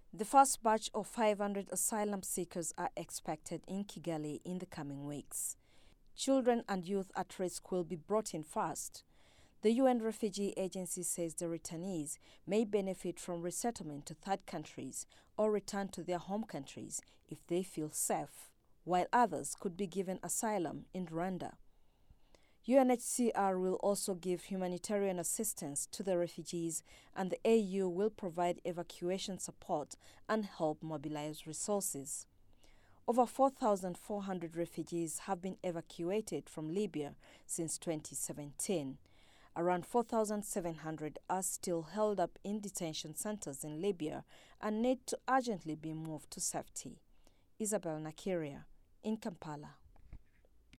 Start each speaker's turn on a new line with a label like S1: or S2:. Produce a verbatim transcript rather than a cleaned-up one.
S1: The first batch of five hundred asylum seekers are expected in Kigali in the coming weeks. Children and youth at risk will be brought in first. The U N Refugee Agency says the returnees may benefit from resettlement to third countries or return to their home countries if they feel safe, while others could be given asylum in Rwanda. U N H C R will also give humanitarian assistance to the refugees, and the A U will provide evacuation support and help mobilize resources. Over four thousand four hundred refugees have been evacuated from Libya since twenty seventeen. Around four thousand seven hundred are still held up in detention centers in Libya and need to urgently be moved to safety. Isabel Nakiria in Kampala.